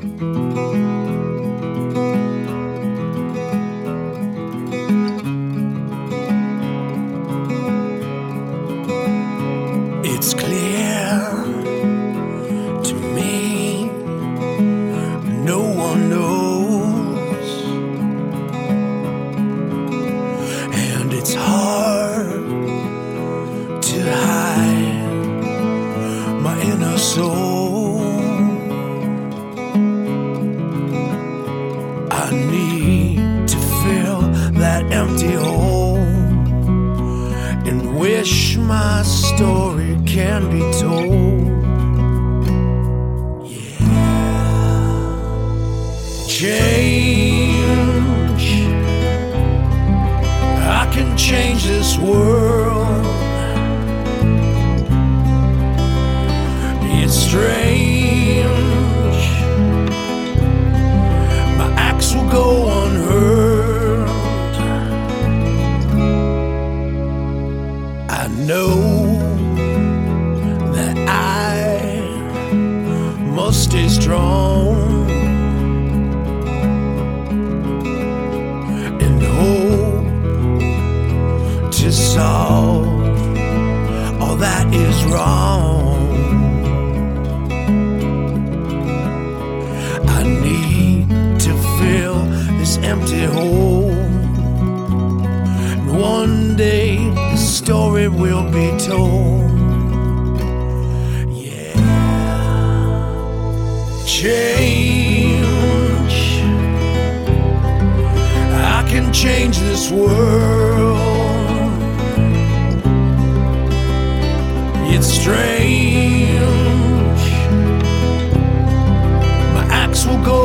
It's clear to me, no one knows, and it's hard to hide my inner soul. I need to fill that empty hole and wish my story can be told. Yeah. Change, I can change this world. It's strange, my acts will go unheard. I know that I must stay strong and hope to solve all that is wrong. I need to fill this empty hole, and one day the story will be told. Yeah. Change, I can change this world. It's strange, my acts will go